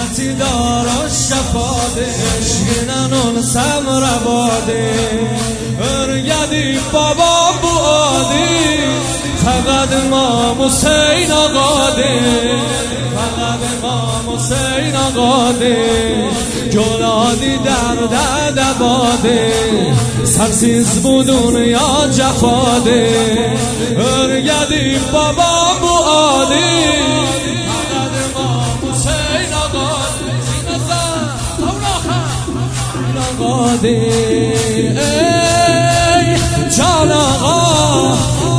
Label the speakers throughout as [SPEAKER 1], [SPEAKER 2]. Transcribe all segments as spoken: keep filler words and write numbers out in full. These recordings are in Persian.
[SPEAKER 1] توربتی دارا شفاده شیننون سمرباده ارگدی بابا بوادی فقط امام حسین آقاده فقط امام حسین آقاده جلادی در ددباده سرسیز بودون یا جفاده ارگدی بابا بوادی فقط امام حسین آقاده آقاده ای جان آقا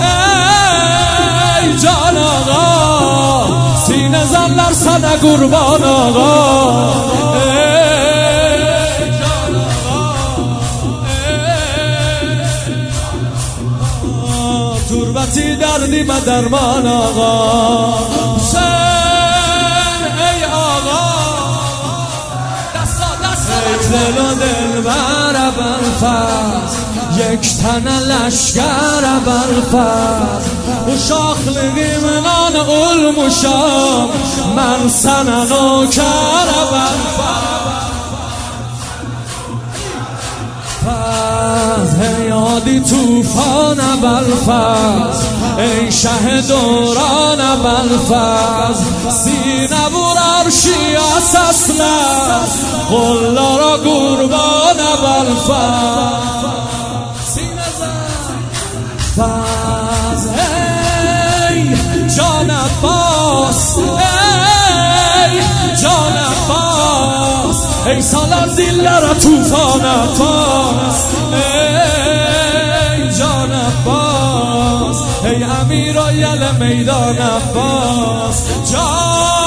[SPEAKER 1] ای جان آقا سینه زن در صد قربان آقا ای جان آقا تربتی دردی به درمان آقا حسین ای آقا دستا دستا دل و دل بر بلفز یک تن لشکر بلفز و شاخلقی منان علمشام من سننو کر بلفز هیادی توفان بلفز ای شه دوران بلفز سینه بور عرشی اساسلا قلا را قربان بلفز فاز ای جان عباس ای جان عباس ای سالار دلر توفان عباس ای جان عباس ای امیر آیل میدان عباس جان